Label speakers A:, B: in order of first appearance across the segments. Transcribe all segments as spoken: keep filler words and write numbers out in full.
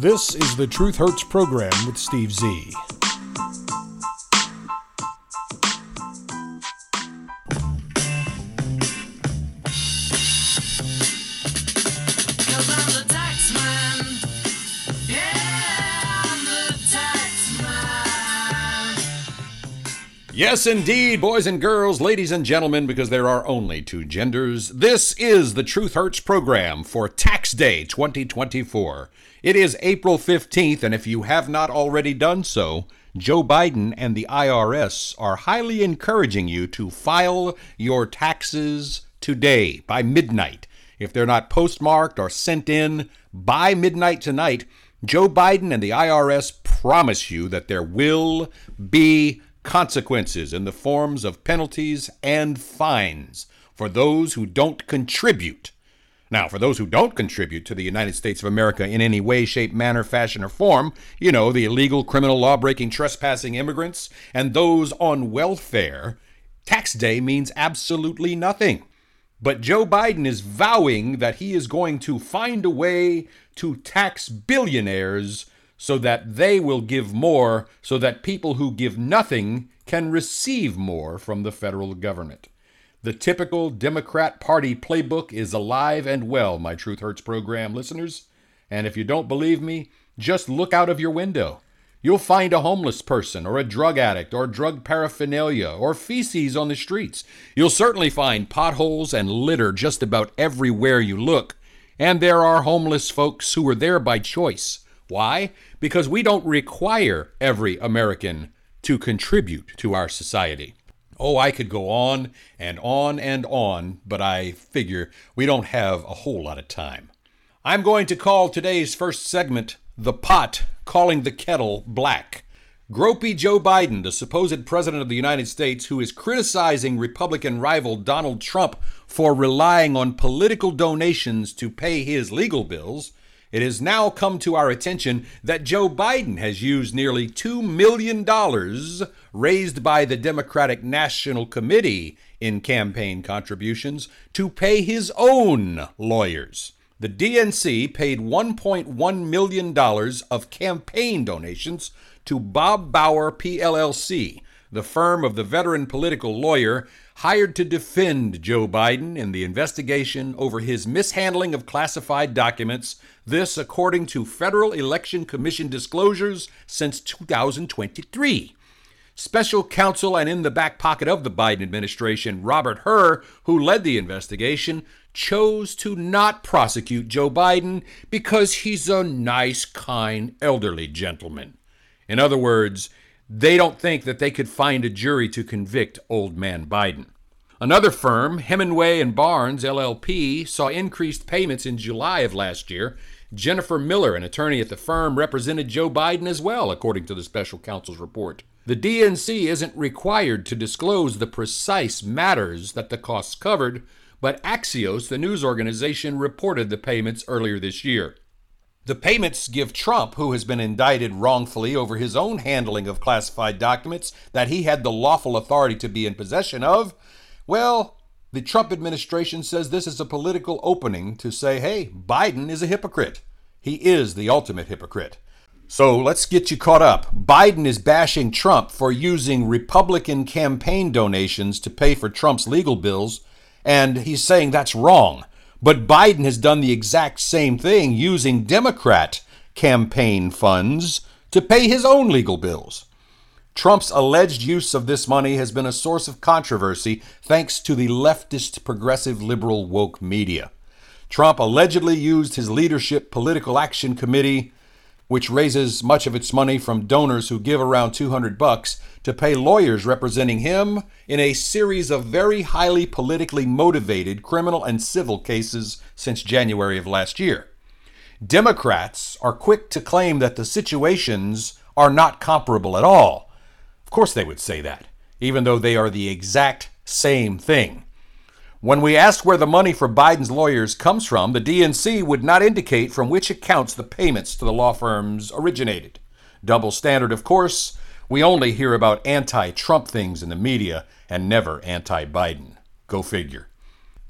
A: This is the Truth Hurts program with Steve Z. Yes, indeed, boys and girls, ladies and gentlemen, because there are only two genders. This is the Truth Hurts program for Tax Day twenty twenty-four. It is April fifteenth, and if you have not already done so, Joe Biden and the I R S are highly encouraging you to file your taxes today by midnight. If they're not postmarked or sent in by midnight tonight, Joe Biden and the I R S promise you that there will be consequences in the forms of penalties and fines for those who don't contribute. Now, for those who don't contribute to the United States of America in any way, shape, manner, fashion, or form, you know, the illegal, criminal, law-breaking, trespassing immigrants, and those on welfare, tax day means absolutely nothing. But Joe Biden is vowing that he is going to find a way to tax billionaires so that they will give more, so that people who give nothing can receive more from the federal government. The typical Democrat Party playbook is alive and well, my Truth Hurts program listeners. And if you don't believe me, just look out of your window. You'll find a homeless person or a drug addict or drug paraphernalia or feces on the streets. You'll certainly find potholes and litter just about everywhere you look. And there are homeless folks who are there by choice. Why? Because we don't require every American to contribute to our society. Oh, I could go on and on and on, but I figure we don't have a whole lot of time. I'm going to call today's first segment, The Pot Calling the Kettle Black. Gropey Joe Biden, the supposed president of the United States, who is criticizing Republican rival Donald Trump for relying on political donations to pay his legal bills, it has now come to our attention that Joe Biden has used nearly two million dollars raised by the Democratic National Committee in campaign contributions to pay his own lawyers. The D N C paid one point one million dollars of campaign donations to Bob Bauer P L L C, the firm of the veteran political lawyer hired to defend Joe Biden in the investigation over his mishandling of classified documents, this according to Federal Election Commission disclosures since two thousand twenty-three. Special counsel and in the back pocket of the Biden administration, Robert Hur, who led the investigation, chose to not prosecute Joe Biden because he's a nice, kind, elderly gentleman. In other words, they don't think that they could find a jury to convict old man Biden. Another firm, Hemingway and Barnes, L L P, saw increased payments in July of last year. Jennifer Miller, an attorney at the firm, represented Joe Biden as well, according to the special counsel's report. The D N C isn't required to disclose the precise matters that the costs covered, but Axios, the news organization, reported the payments earlier this year. The payments give Trump, who has been indicted wrongfully over his own handling of classified documents that he had the lawful authority to be in possession of, well, the Trump administration says this is a political opening to say, hey, Biden is a hypocrite. He is the ultimate hypocrite. So let's get you caught up. Biden is bashing Trump for using Republican campaign donations to pay for Trump's legal bills, and he's saying that's wrong. But Biden has done the exact same thing using Democrat campaign funds to pay his own legal bills. Trump's alleged use of this money has been a source of controversy thanks to the leftist, progressive, liberal, woke media. Trump allegedly used his leadership political action committee, which raises much of its money from donors who give around two hundred bucks, to pay lawyers representing him in a series of very highly politically motivated criminal and civil cases since January of last year. Democrats are quick to claim that the situations are not comparable at all. Of course they would say that, even though they are the exact same thing. When we ask where the money for Biden's lawyers comes from, the D N C would not indicate from which accounts the payments to the law firms originated. Double standard, of course. We only hear about anti-Trump things in the media and never anti-Biden. Go figure.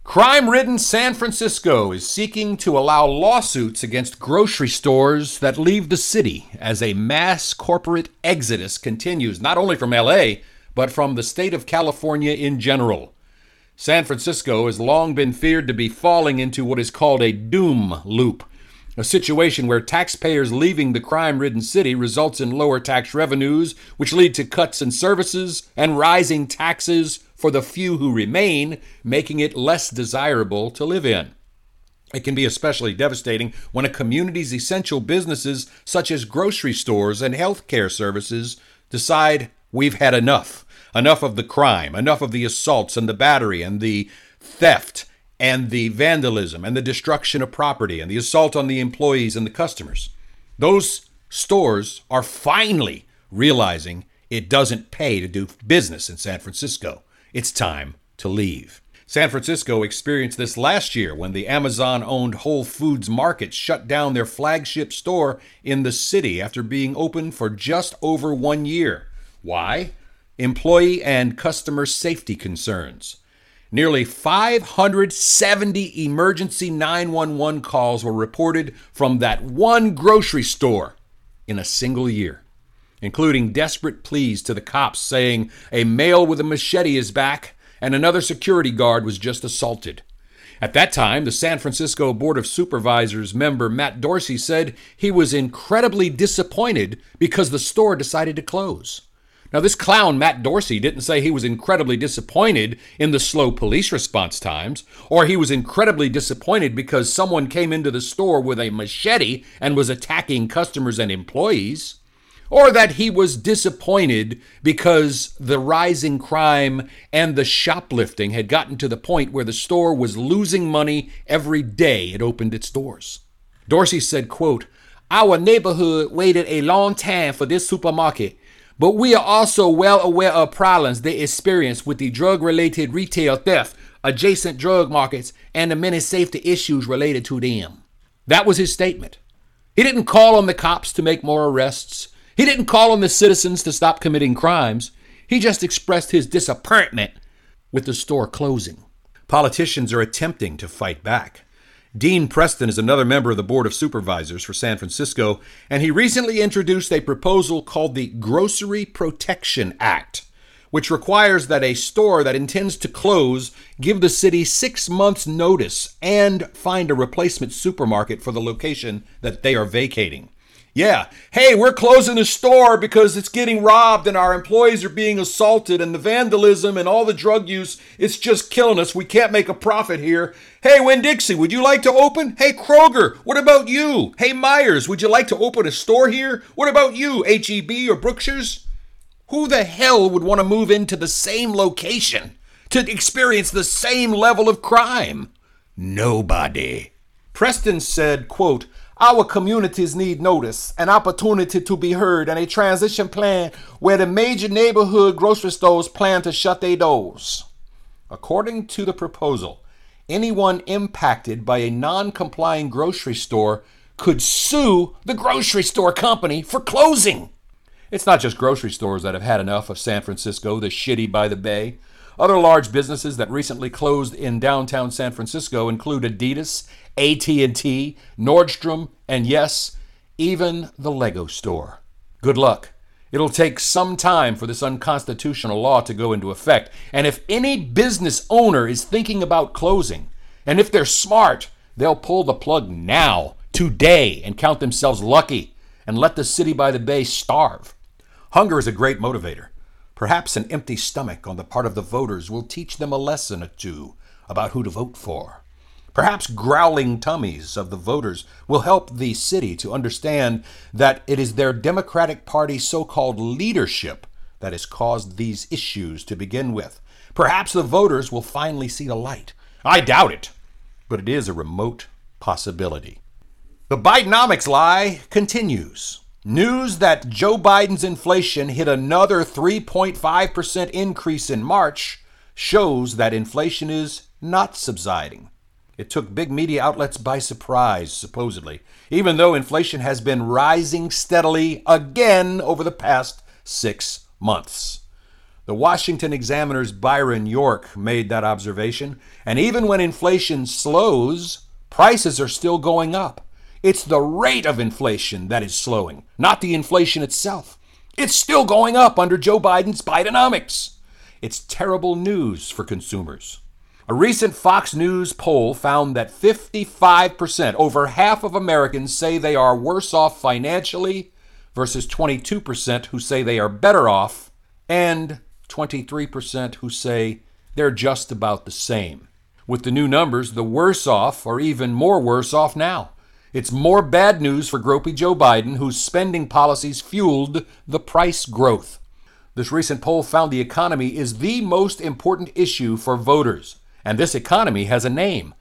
A: Crime-ridden San Francisco is seeking to allow lawsuits against grocery stores that leave the city as a mass corporate exodus continues, not only from L A, but from the state of California in general. San Francisco has long been feared to be falling into what is called a doom loop, a situation where taxpayers leaving the crime-ridden city results in lower tax revenues, which lead to cuts in services and rising taxes for the few who remain, making it less desirable to live in. It can be especially devastating when a community's essential businesses, such as grocery stores and healthcare services, decide we've had enough. Enough of the crime, enough of the assaults and the battery and the theft and the vandalism and the destruction of property and the assault on the employees and the customers. Those stores are finally realizing it doesn't pay to do business in San Francisco. It's time to leave. San Francisco experienced this last year when the Amazon-owned Whole Foods Market shut down their flagship store in the city after being open for just over one year. Why? Employee and customer safety concerns. Nearly five hundred seventy emergency nine one one calls were reported from that one grocery store in a single year, including desperate pleas to the cops saying a male with a machete is back and another security guard was just assaulted. At that time, the San Francisco Board of Supervisors member Matt Dorsey said he was incredibly disappointed because the store decided to close. Now, this clown, Matt Dorsey, didn't say he was incredibly disappointed in the slow police response times, or he was incredibly disappointed because someone came into the store with a machete and was attacking customers and employees, or that he was disappointed because the rising crime and the shoplifting had gotten to the point where the store was losing money every day it opened its doors. Dorsey said, quote, "Our neighborhood waited a long time for this supermarket, but we are also well aware of problems they experience with the drug-related retail theft, adjacent drug markets, and the many safety issues related to them." That was his statement. He didn't call on the cops to make more arrests. He didn't call on the citizens to stop committing crimes. He just expressed his disappointment with the store closing. Politicians are attempting to fight back. Dean Preston is another member of the Board of Supervisors for San Francisco, and he recently introduced a proposal called the Grocery Protection Act, which requires that a store that intends to close give the city six months' notice and find a replacement supermarket for the location that they are vacating. Yeah, hey, we're closing the store because it's getting robbed and our employees are being assaulted and the vandalism and all the drug use, it's just killing us. We can't make a profit here. Hey, Winn-Dixie, would you like to open? Hey, Kroger, what about you? Hey, Myers, would you like to open a store here? What about you, H E B or Brookshire's? Who the hell would want to move into the same location to experience the same level of crime? Nobody. Preston said, quote, "Our communities need notice, an opportunity to be heard, and a transition plan where the major neighborhood grocery stores plan to shut their doors." According to the proposal, anyone impacted by a non-complying grocery store could sue the grocery store company for closing. It's not just grocery stores that have had enough of San Francisco, the shitty by the bay. Other large businesses that recently closed in downtown San Francisco include Adidas, A T and T, Nordstrom, and yes, even the Lego store. Good luck. It'll take some time for this unconstitutional law to go into effect. And if any business owner is thinking about closing, and if they're smart, they'll pull the plug now, today, and count themselves lucky and let the city by the bay starve. Hunger is a great motivator. Perhaps an empty stomach on the part of the voters will teach them a lesson or two about who to vote for. Perhaps growling tummies of the voters will help the city to understand that it is their Democratic Party's so-called leadership that has caused these issues to begin with. Perhaps the voters will finally see the light. I doubt it, but it is a remote possibility. The Bidenomics lie continues. News that Joe Biden's inflation hit another three point five percent increase in March shows that inflation is not subsiding. It took big media outlets by surprise, supposedly, even though inflation has been rising steadily again over the past six months. The Washington Examiner's Byron York made that observation. And even when inflation slows, prices are still going up. It's the rate of inflation that is slowing, not the inflation itself. It's still going up under Joe Biden's Bidenomics. It's terrible news for consumers. A recent Fox News poll found that fifty-five percent, over half of Americans, say they are worse off financially versus twenty-two percent who say they are better off, and twenty-three percent who say they're just about the same. With the new numbers, the worse off are even more worse off now. It's more bad news for gropey Joe Biden, whose spending policies fueled the price growth. This recent poll found the economy is the most important issue for voters. And this economy has a name,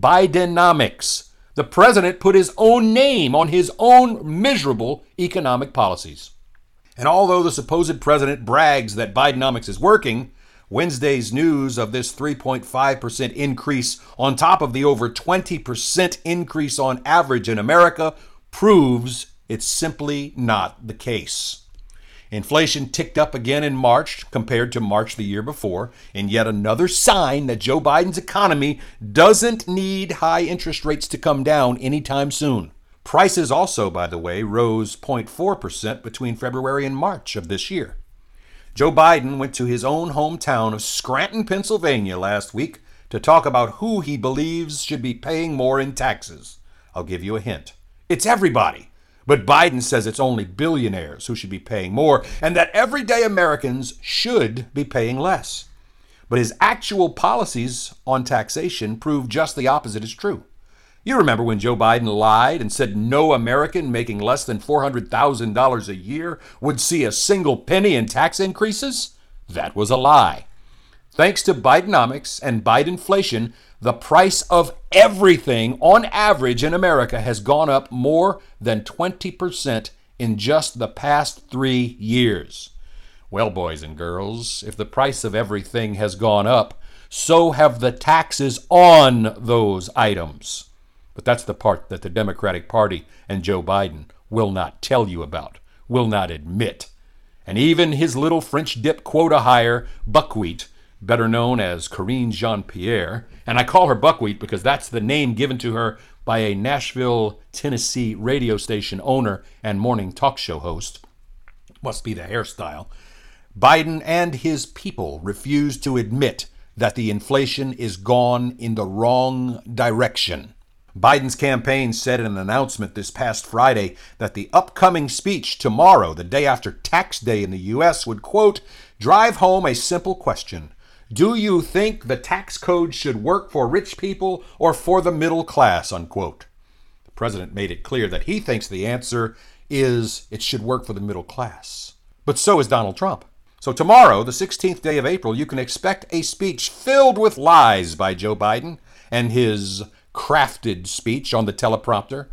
A: Bidenomics. The president put his own name on his own miserable economic policies. And although the supposed president brags that Bidenomics is working, Wednesday's news of this three point five percent increase on top of the over twenty percent increase on average in America proves it's simply not the case. Inflation ticked up again in March compared to March the year before, in yet another sign that Joe Biden's economy doesn't need high interest rates to come down anytime soon. Prices also, by the way, rose zero point four percent between February and March of this year. Joe Biden went to his own hometown of Scranton, Pennsylvania last week to talk about who he believes should be paying more in taxes. I'll give you a hint. It's everybody. But Biden says it's only billionaires who should be paying more and that everyday Americans should be paying less. But his actual policies on taxation prove just the opposite is true. You remember when Joe Biden lied and said no American making less than four hundred thousand dollars a year would see a single penny in tax increases? That was a lie. Thanks to Bidenomics and Bidenflation, the price of everything on average in America has gone up more than twenty percent in just the past three years. Well, boys and girls, if the price of everything has gone up, so have the taxes on those items. But that's the part that the Democratic Party and Joe Biden will not tell you about, will not admit. And even his little French dip quota hire, Buckwheat, better known as Karine Jean-Pierre, and I call her Buckwheat because that's the name given to her by a Nashville, Tennessee radio station owner and morning talk show host. Must be the hairstyle. Biden and his people refuse to admit that the inflation is gone in the wrong direction. Biden's campaign said in an announcement this past Friday that the upcoming speech tomorrow, the day after Tax Day in the U S, would, quote, drive home a simple question. Do you think the tax code should work for rich people or for the middle class, unquote? The president made it clear that he thinks the answer is it should work for the middle class. But so is Donald Trump. So tomorrow, the sixteenth day of April, you can expect a speech filled with lies by Joe Biden and his crafted speech on the teleprompter.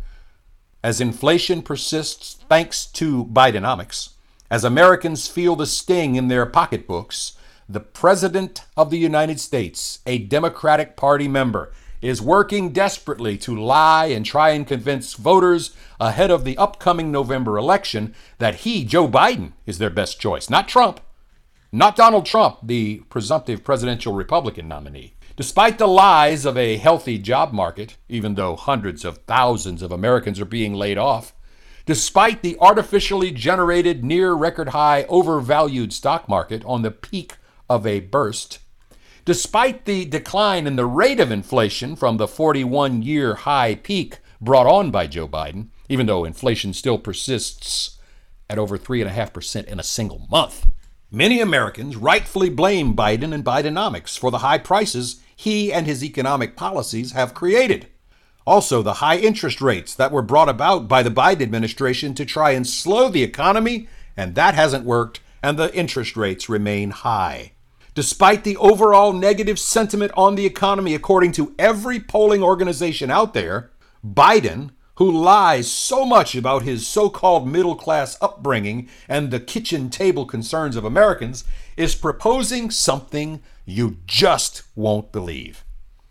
A: As inflation persists thanks to Bidenomics, as Americans feel the sting in their pocketbooks, the President of the United States, a Democratic Party member, is working desperately to lie and try and convince voters ahead of the upcoming November election that he, Joe Biden, is their best choice, not Trump, not Donald Trump, the presumptive presidential Republican nominee. Despite the lies of a healthy job market, even though hundreds of thousands of Americans are being laid off, despite the artificially generated near-record high overvalued stock market on the peak of a burst, despite the decline in the rate of inflation from the forty-one-year high peak brought on by Joe Biden, even though inflation still persists at over three point five percent in a single month, many Americans rightfully blame Biden and Bidenomics for the high prices he and his economic policies have created. Also, the high interest rates that were brought about by the Biden administration to try and slow the economy, and that hasn't worked, and the interest rates remain high. Despite the overall negative sentiment on the economy, according to every polling organization out there, Biden, who lies so much about his so-called middle-class upbringing and the kitchen table concerns of Americans, is proposing something you just won't believe.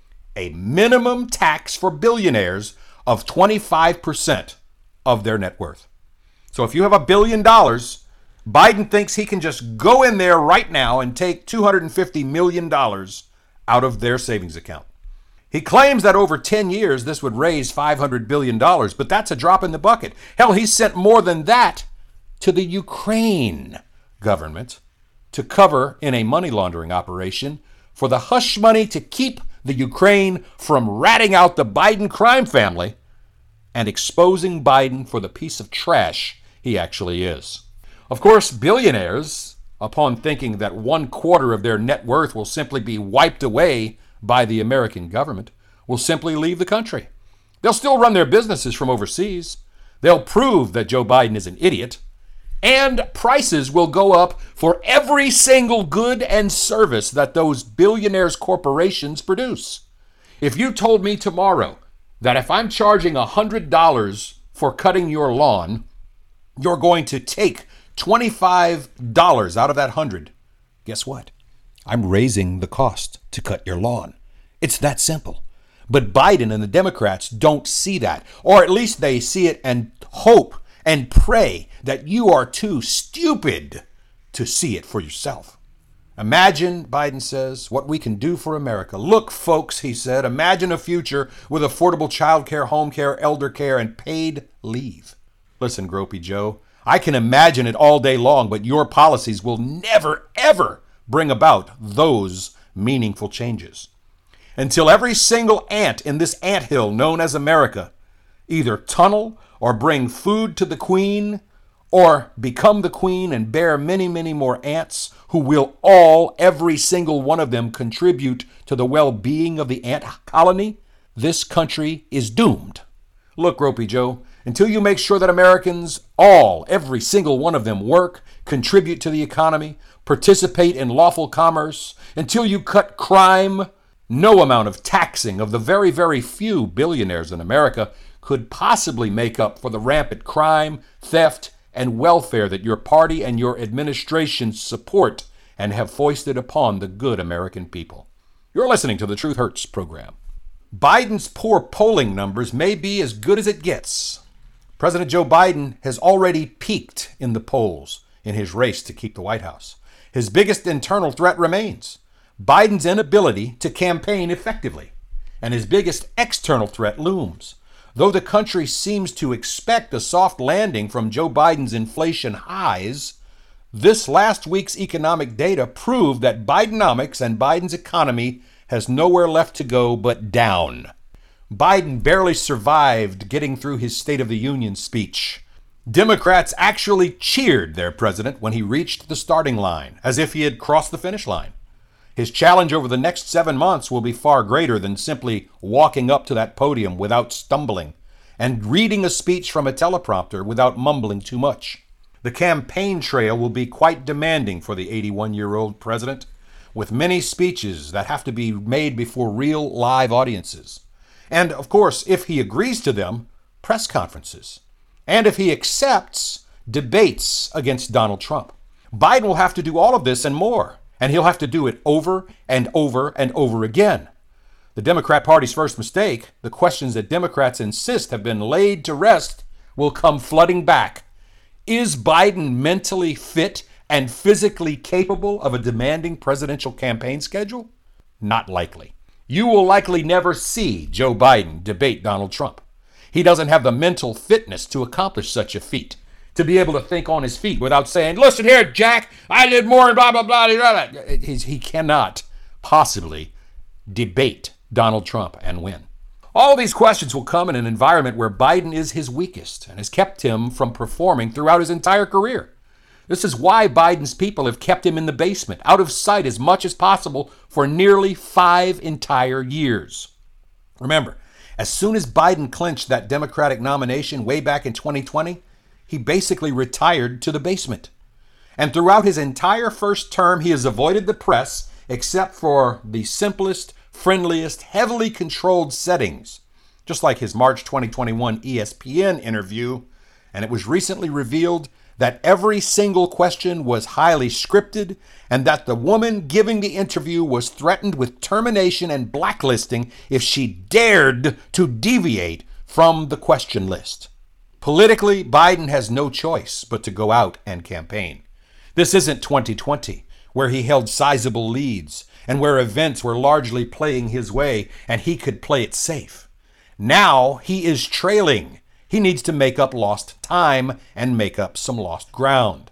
A: A minimum tax for billionaires of twenty-five percent of their net worth. So if you have a billion dollars, Biden thinks he can just go in there right now and take two hundred fifty million dollars out of their savings account. He claims that over ten years, this would raise five hundred billion dollars, but that's a drop in the bucket. Hell, he sent more than that to the Ukraine government to cover in a money laundering operation for the hush money to keep the Ukraine from ratting out the Biden crime family and exposing Biden for the piece of trash he actually is. Of course, billionaires, upon thinking that one quarter of their net worth will simply be wiped away by the American government, will simply leave the country. They'll still run their businesses from overseas. They'll prove that Joe Biden is an idiot. And prices will go up for every single good and service that those billionaires' corporations produce. If you told me tomorrow that if I'm charging one hundred dollars for cutting your lawn, you're going to take twenty-five dollars out of that one hundred dollars, guess what? I'm raising the cost to cut your lawn. It's that simple. But Biden and the Democrats don't see that, or at least they see it and hope and pray that you are too stupid to see it for yourself. Imagine, Biden says, what we can do for America. Look, folks, he said, imagine a future with affordable child care, home care, elder care, and paid leave. Listen, Gropey Joe, I can imagine it all day long, but your policies will never, ever bring about those meaningful changes. Until every single ant in this anthill known as America either tunnel or bring food to the queen or become the queen and bear many, many more ants who will all, every single one of them, contribute to the well-being of the ant colony, this country is doomed. Look, Gropey Joe, until you make sure that Americans, all, every single one of them, work, contribute to the economy, participate in lawful commerce, until you cut crime, no amount of taxing of the very, very few billionaires in America could possibly make up for the rampant crime, theft, and welfare that your party and your administration support and have foisted upon the good American people. You're listening to the Truth Hurts program. Biden's poor polling numbers may be as good as it gets. President Joe Biden has already peaked in the polls in his race to keep the White House. His biggest internal threat remains Biden's inability to campaign effectively, and his biggest external threat looms. Though the country seems to expect a soft landing from Joe Biden's inflation highs, this last week's economic data proved that Bidenomics and Biden's economy has nowhere left to go but down. Biden barely survived getting through his State of the Union speech. Democrats actually cheered their president when he reached the starting line, as if he had crossed the finish line. His challenge over the next seven months will be far greater than simply walking up to that podium without stumbling and reading a speech from a teleprompter without mumbling too much. The campaign trail will be quite demanding for the eighty-one-year-old president, with many speeches that have to be made before real live audiences. And, of course, if he agrees to them, press conferences. And if he accepts, debates against Donald Trump. Biden will have to do all of this and more. And he'll have to do it over and over and over again. The Democrat Party's first mistake, the questions that Democrats insist have been laid to rest, will come flooding back. Is Biden mentally fit and physically capable of a demanding presidential campaign schedule? Not likely. You will likely never see Joe Biden debate Donald Trump. He doesn't have the mental fitness to accomplish such a feat, to be able to think on his feet without saying, listen here, Jack, I did more and blah, blah, blah, blah, blah. He cannot possibly debate Donald Trump and win. All these questions will come in an environment where Biden is his weakest and has kept him from performing throughout his entire career. This is why Biden's people have kept him in the basement, out of sight as much as possible for nearly five entire years. Remember, as soon as Biden clinched that Democratic nomination way back in twenty twenty, he basically retired to the basement. And throughout his entire first term, he has avoided the press except for the simplest, friendliest, heavily controlled settings, just like his March twenty twenty-one E S P N interview. And it was recently revealed that every single question was highly scripted and that the woman giving the interview was threatened with termination and blacklisting if she dared to deviate from the question list. Politically, Biden has no choice but to go out and campaign. This isn't twenty twenty, where he held sizable leads and where events were largely playing his way and he could play it safe. Now he is trailing. He needs to make up lost time and make up some lost ground.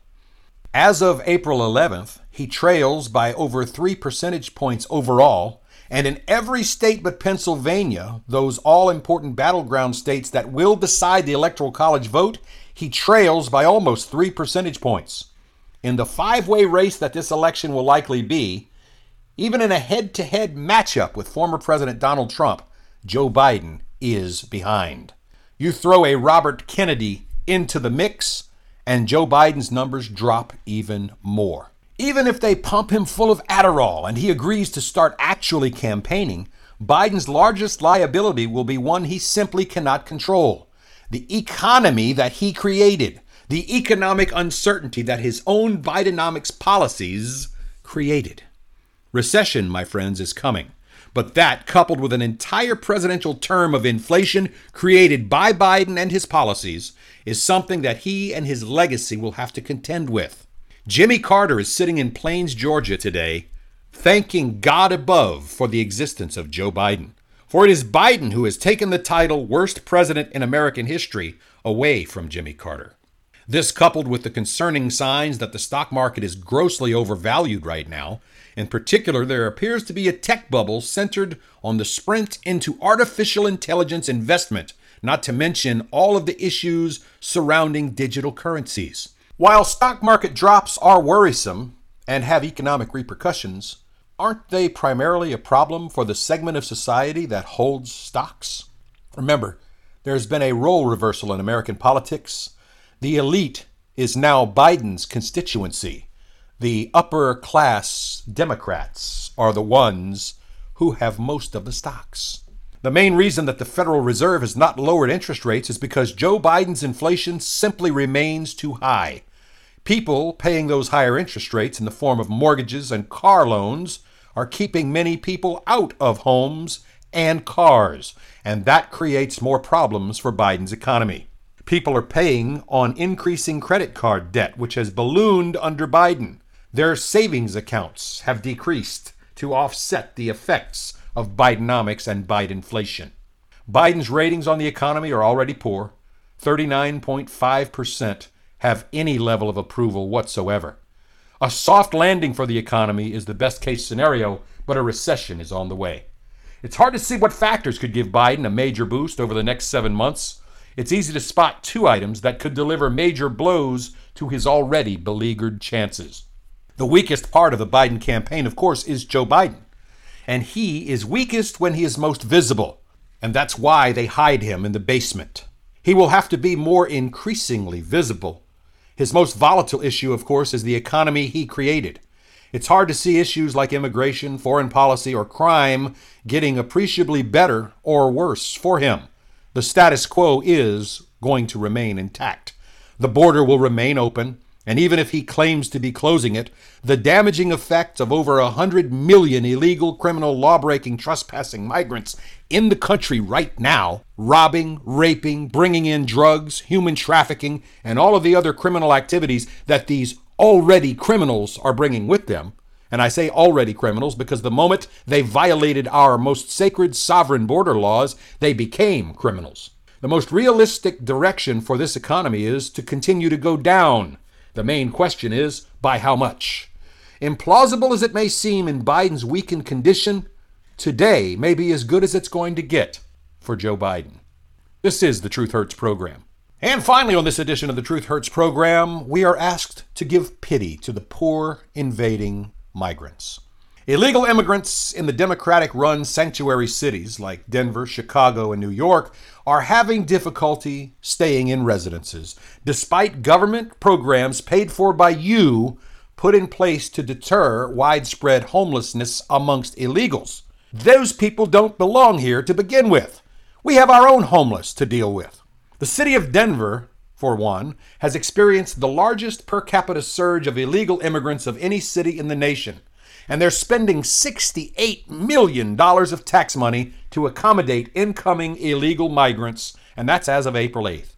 A: As of April eleventh, he trails by over three percentage points overall, and in every state but Pennsylvania, those all-important battleground states that will decide the Electoral College vote, he trails by almost three percentage points. In the five-way race that this election will likely be, even in a head-to-head matchup with former President Donald Trump, Joe Biden is behind. You throw a Robert Kennedy into the mix, and Joe Biden's numbers drop even more. Even if they pump him full of Adderall and he agrees to start actually campaigning, Biden's largest liability will be one he simply cannot control: the economy that he created, the economic uncertainty that his own Bidenomics policies created. Recession, my friends, is coming. But that, coupled with an entire presidential term of inflation created by Biden and his policies, is something that he and his legacy will have to contend with. Jimmy Carter is sitting in Plains, Georgia today, thanking God above for the existence of Joe Biden. For it is Biden who has taken the title worst president in American history away from Jimmy Carter. This, coupled with the concerning signs that the stock market is grossly overvalued right now. In particular, there appears to be a tech bubble centered on the sprint into artificial intelligence investment, not to mention all of the issues surrounding digital currencies. While stock market drops are worrisome and have economic repercussions, aren't they primarily a problem for the segment of society that holds stocks? Remember, there's been a role reversal in American politics. The elite is now Biden's constituency. The upper class Democrats are the ones who have most of the stocks. The main reason that the Federal Reserve has not lowered interest rates is because Joe Biden's inflation simply remains too high. People paying those higher interest rates in the form of mortgages and car loans are keeping many people out of homes and cars, and that creates more problems for Biden's economy. People are paying on increasing credit card debt, which has ballooned under Biden. Their savings accounts have decreased to offset the effects of Bidenomics and Bidenflation. Biden's ratings on the economy are already poor. thirty-nine point five percent have any level of approval whatsoever. A soft landing for the economy is the best case scenario, but a recession is on the way. It's hard to see what factors could give Biden a major boost over the next seven months. It's easy to spot two items that could deliver major blows to his already beleaguered chances. The weakest part of the Biden campaign, of course, is Joe Biden. And he is weakest when he is most visible. And that's why they hide him in the basement. He will have to be more increasingly visible. His most volatile issue, of course, is the economy he created. It's hard to see issues like immigration, foreign policy, or crime getting appreciably better or worse for him. The status quo is going to remain intact. The border will remain open, and even if he claims to be closing it, the damaging effects of over one hundred million illegal, criminal, law-breaking, trespassing migrants in the country right now, robbing, raping, bringing in drugs, human trafficking, and all of the other criminal activities that these already criminals are bringing with them. And I say already criminals because the moment they violated our most sacred sovereign border laws, they became criminals. The most realistic direction for this economy is to continue to go down. The main question is, by how much? Implausible as it may seem in Biden's weakened condition, today may be as good as it's going to get for Joe Biden. This is the Truth Hurts program. And finally, on this edition of the Truth Hurts program, we are asked to give pity to the poor invading migrants. Illegal immigrants in the Democratic-run sanctuary cities like Denver, Chicago, and New York are having difficulty staying in residences, despite government programs paid for by you put in place to deter widespread homelessness amongst illegals. Those people don't belong here to begin with. We have our own homeless to deal with. The city of Denver, for one, has experienced the largest per capita surge of illegal immigrants of any city in the nation. And they're spending sixty-eight million dollars of tax money to accommodate incoming illegal migrants, and that's as of April eighth.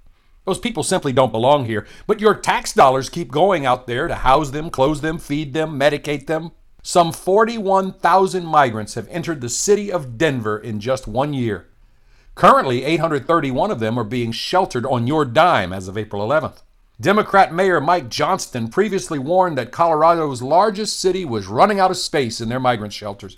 A: Those people simply don't belong here, but your tax dollars keep going out there to house them, clothe them, feed them, medicate them. Some forty-one thousand migrants have entered the city of Denver in just one year. Currently, eight hundred thirty-one of them are being sheltered on your dime as of April eleventh. Democrat Mayor Mike Johnston previously warned that Colorado's largest city was running out of space in their migrant shelters.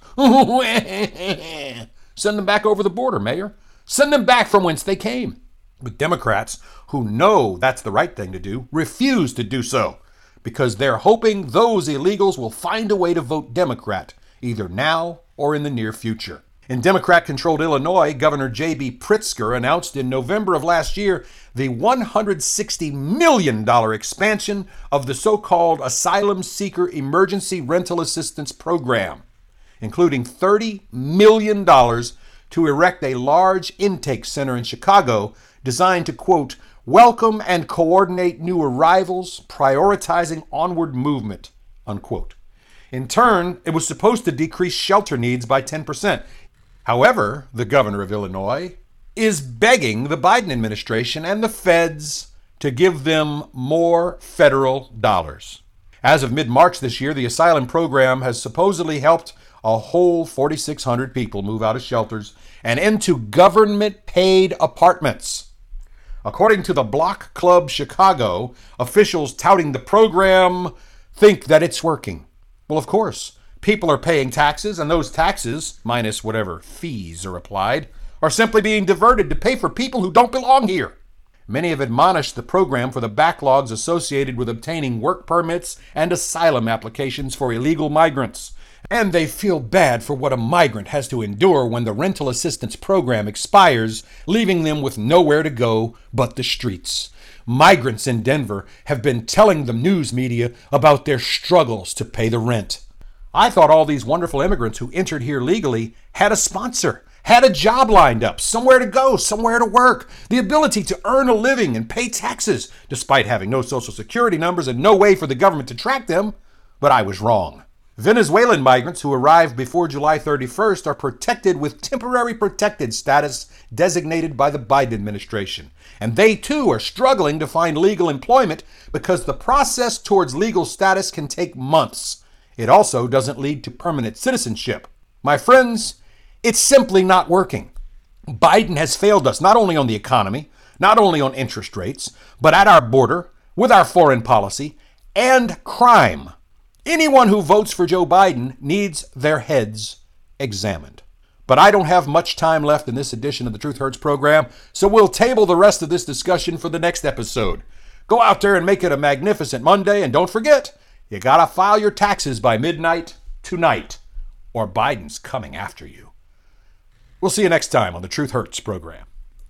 A: Send them back over the border, Mayor. Send them back from whence they came. But Democrats, who know that's the right thing to do, refuse to do so because they're hoping those illegals will find a way to vote Democrat, either now or in the near future. In Democrat-controlled Illinois, Governor J B Pritzker announced in November of last year the one hundred sixty million dollars expansion of the so-called Asylum Seeker Emergency Rental Assistance Program, including thirty million dollars to erect a large intake center in Chicago designed to, quote, welcome and coordinate new arrivals, prioritizing onward movement, unquote. In turn, it was supposed to decrease shelter needs by ten percent. However, the governor of Illinois is begging the Biden administration and the feds to give them more federal dollars. As of mid-March this year, the asylum program has supposedly helped a whole four thousand six hundred people move out of shelters and into government-paid apartments. According to the Block Club Chicago, officials touting the program think that it's working. Well, of course, people are paying taxes, and those taxes, minus whatever fees are applied, are simply being diverted to pay for people who don't belong here. Many have admonished the program for the backlogs associated with obtaining work permits and asylum applications for illegal migrants. And they feel bad for what a migrant has to endure when the rental assistance program expires, leaving them with nowhere to go but the streets. Migrants in Denver have been telling the news media about their struggles to pay the rent. I thought all these wonderful immigrants who entered here legally had a sponsor, had a job lined up, somewhere to go, somewhere to work, the ability to earn a living and pay taxes, despite having no social security numbers and no way for the government to track them. But I was wrong. Venezuelan migrants who arrived before July thirty-first are protected with temporary protected status designated by the Biden administration. And they too are struggling to find legal employment because the process towards legal status can take months. It also doesn't lead to permanent citizenship. My friends, it's simply not working. Biden has failed us not only on the economy, not only on interest rates, but at our border, with our foreign policy, and crime. Anyone who votes for Joe Biden needs their heads examined. But I don't have much time left in this edition of the Truth Hurts program, so we'll table the rest of this discussion for the next episode. Go out there and make it a magnificent Monday, and don't forget, you gotta file your taxes by midnight tonight, or Biden's coming after you. We'll see you next time on the Truth Hurts program.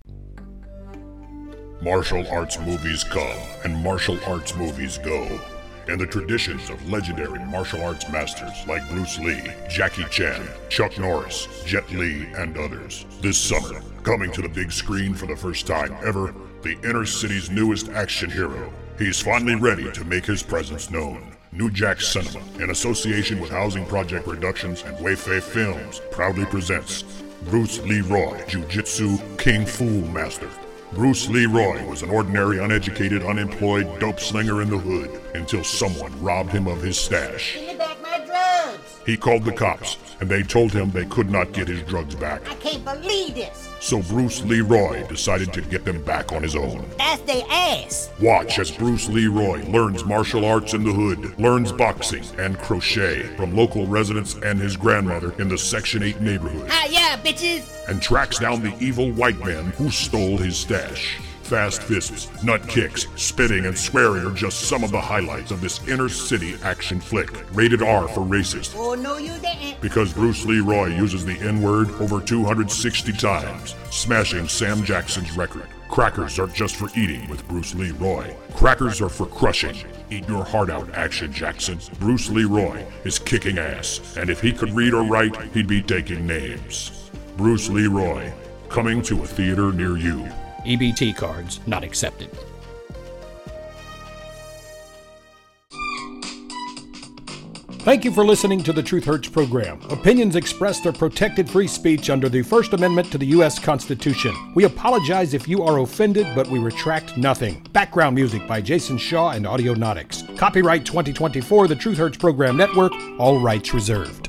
B: Martial arts movies come, and martial arts movies go. In the traditions of legendary martial arts masters like Bruce Lee, Jackie Chan, Chuck Norris, Jet Li, and others. This summer, coming to the big screen for the first time ever, the inner city's newest action hero. He's finally ready to make his presence known. New Jack Cinema, in association with Housing Project Productions and Wayfair Films, proudly presents Bruce Leroy, Jiu-Jitsu King Fu Master. Bruce Leroy was an ordinary, uneducated, unemployed dope slinger in the hood until someone robbed him of his stash.
C: Give me back my drugs!
B: He called the cops, and they told him they could not get his drugs back.
C: I can't believe this!
B: So Bruce Leroy decided to get them back on his own.
C: That's their ass!
B: Watch as Bruce Leroy learns martial arts in the hood, learns boxing and crochet from local residents and his grandmother in the Section eight neighborhood.
C: Hi, yeah, bitches!
B: And tracks down the evil white man who stole his stash. Fast fists, nut kicks, spitting, and swearing are just some of the highlights of this inner city action flick. Rated R for racist.
C: Oh, no, you didn't.
B: Because Bruce Leroy uses the N-word over two hundred sixty times, smashing Sam Jackson's record. Crackers aren't just for eating with Bruce Leroy. Crackers are for crushing. Eat your heart out, Action Jackson. Bruce Leroy is kicking ass, and if he could read or write, he'd be taking names. Bruce Leroy, coming to a theater near you.
A: E B T cards not accepted. Thank you for listening to the Truth Hurts program. Opinions expressed are protected free speech under the First Amendment to the U S Constitution. We apologize if you are offended, but we retract nothing. Background music by Jason Shaw and Audionautics. Copyright twenty twenty-four, the Truth Hurts Program Network, all rights reserved.